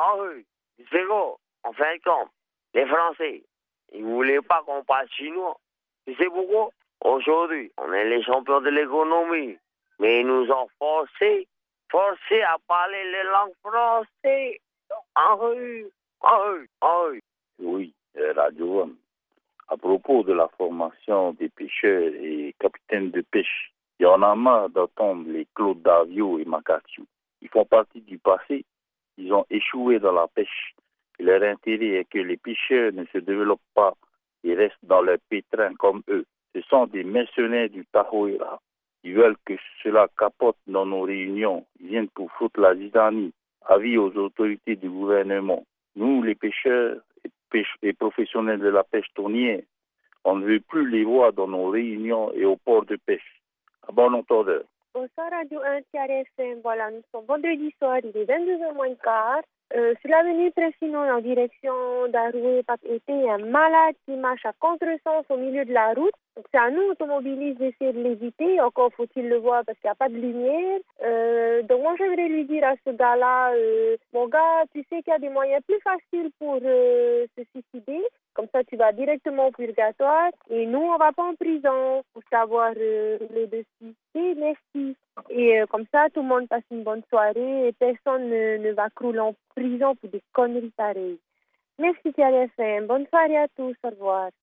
oui, c'est quoi? En fin de compte, les Français, ils ne voulaient pas qu'on parle chinois. Tu sais pourquoi? Aujourd'hui, on est les champions de l'économie. Mais ils nous ont forcés à parler les langues françaises. Ah oui, ah oui, ah oui. Oui, Radio One. À propos de la formation des pêcheurs et capitaines de pêche, il y en a marre d'entendre les Claude Davio et Makatio. Ils font partie du passé. Ils ont échoué dans la pêche. Et leur intérêt est que les pêcheurs ne se développent pas et restent dans leur pétrin comme eux. Ce sont des mercenaires du Tahoe-là. Ils veulent que cela capote dans nos réunions. Ils viennent pour foutre la zizanie. Avis aux autorités du gouvernement. Nous, les pêcheurs et professionnels de la pêche tournière, on ne veut plus les voir dans nos réunions et au port de pêche. À bon entendeur. Bonsoir Radio 1, TRFM. Voilà, nous sommes vendredi soir, il est 22h moins le quart. Sur l'avenue Pressinon, en direction d'Aroué, Pape-Été, il y a un malade qui marche à contresens au milieu de la route. Donc c'est à nous, automobilistes, d'essayer de l'éviter. Encore faut-il le voir parce qu'il n'y a pas de lumière. Donc moi, j'aimerais lui dire à ce gars-là, mon gars, tu sais qu'il y a des moyens plus faciles pour se suicider. Comme ça, tu vas directement au purgatoire. Et nous, on ne va pas en prison pour savoir le dossier. Merci. Et comme ça, tout le monde passe une bonne soirée et personne ne va crouler en prison pour des conneries pareilles. Merci TRFM. Bonne soirée à tous. Au revoir.